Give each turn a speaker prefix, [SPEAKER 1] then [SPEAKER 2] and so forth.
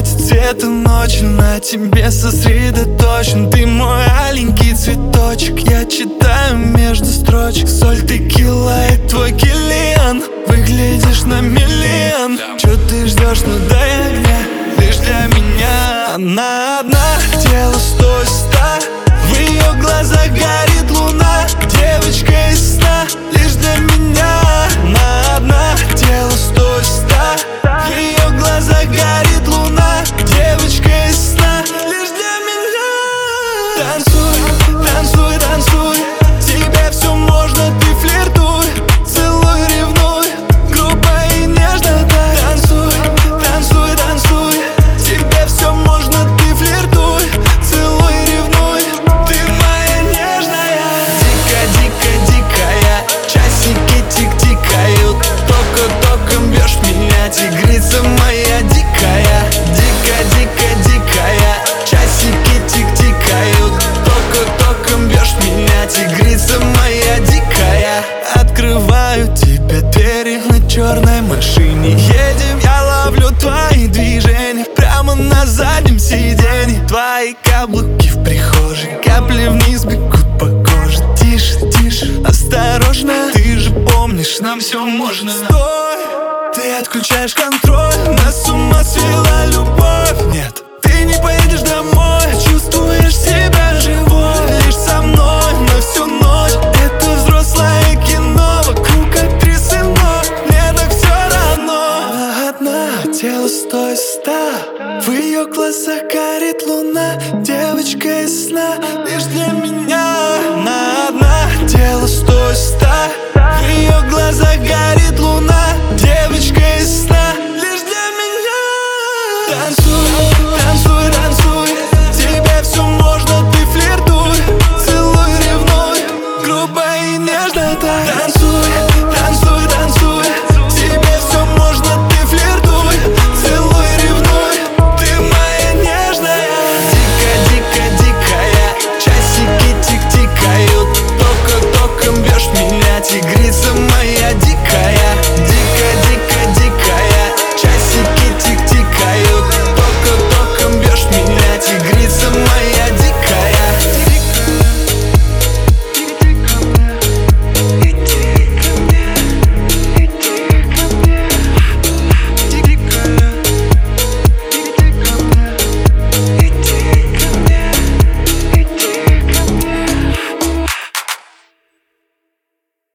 [SPEAKER 1] цвета ночи, на тебе сосредоточен. Ты мой аленький цветочек, я читаю между строчек. Соль, текила и твой киллиан, выглядишь на миллион. Чё ты ждешь, ну дай огня, лишь для меня. Она одна, тело 100 из 100, в ее глазах горит луна. Девочка из сна, лишь для меня. Она одна, тело 100 из 100, в ее глазах горит луна. Девочка из сна, лишь для меня. Танцуй, танцуй, танцуй, тебе все можно, ты флиртуй. Целуй, ревнуй, грубо и нежно так. Танцуй, танцуй, танцуй, тебе все можно, ты флиртуй. Целуй, ревнуй, ты моя нежная. Дико, дико, дикая, часики тик-тикают. Тока-тока бьешь меня, тигрица моя дикая. Дико, дико, дикая, часики тик-тикают. Тока-тока бьешь меня, тигрица моя дикая. Открываю тебе двери на черной машине. Едем, я ловлю твои движения прямо на заднем сиденье. Твои каблуки в прихожей, капли вниз бегут по коже. Тише, тише, осторожно, ты же помнишь, нам все можно. Стой, ты отключаешь контроль, нас с ума свела любовь. Нет, ты не поедешь домой.